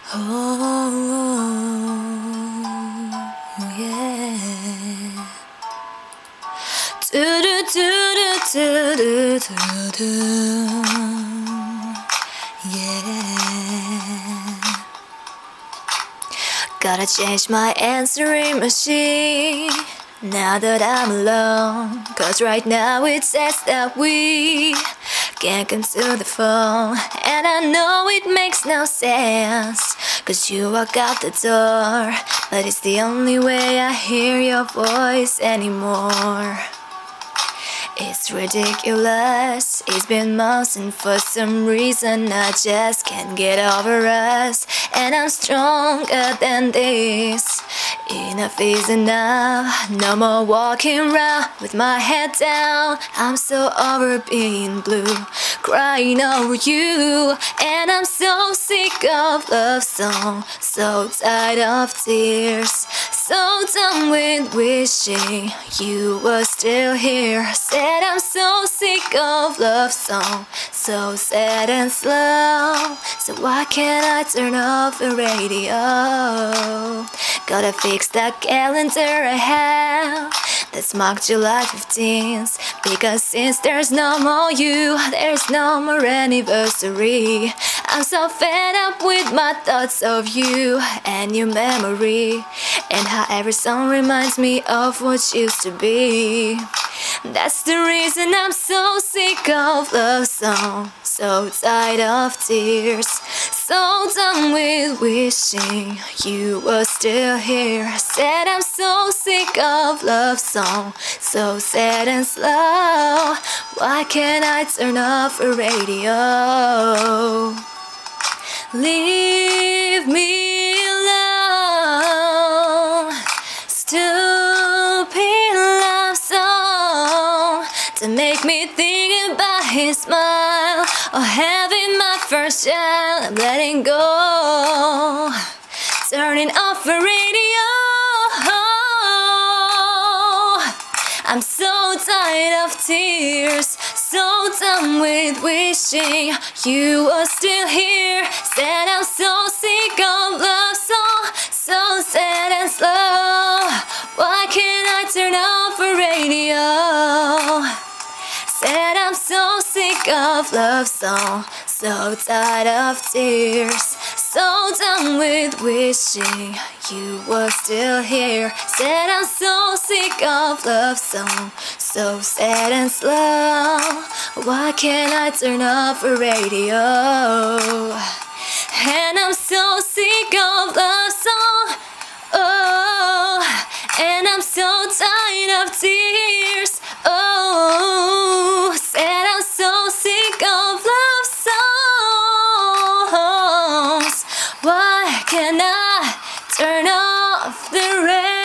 Oh, yeah. Do do do do do do do. Yeah. Gotta change my answering machine now that I'm alone. 'Cause right now it says that we can't come to the phone. And I know it makes no sense, 'cause you walk out the door, but it's the only way I hear your voice anymore. It's ridiculous, it's been months and for some reason I just can't get over us. And I'm stronger than this, enough is enough. No more walking around with my head down. I'm so over being blue, crying over you. And I'm so sick of love songs, so tired of tears, so done with wishing you were still here. Said I'm so sick of love songs, so sad and slow. So why can't I turn off the radio? Gotta fix that calendar I have that's marked July 15th. Because since there's no more you, there's no more anniversary. I'm so fed up with my thoughts of you and your memory, and how every song reminds me of what used to be. That's the reason I'm so sick of love songs, so tired of tears, so done with wishing you were still here. Said I'm so sick of love songs, so sad and slow. Why can't I turn off the radio? Leave me alone. Stupid love song to make me think about his smile, or having my first child. I'm letting go, turning off the radio. I'm so tired of tears, so done with wishing you were still here. Said I'm so sick of love song, so sad and slow. Why can't I turn off the radio? Said I'm so sick of love song, so tired of tears, so done with wishing you were still here. Said I'm so sick of love song, so sad and slow. Why can't I turn off the radio? And I'm so sick of love song, oh, and I'm so tired of tears, oh. Said I'm so sick of love songs. Why can't I turn off the radio?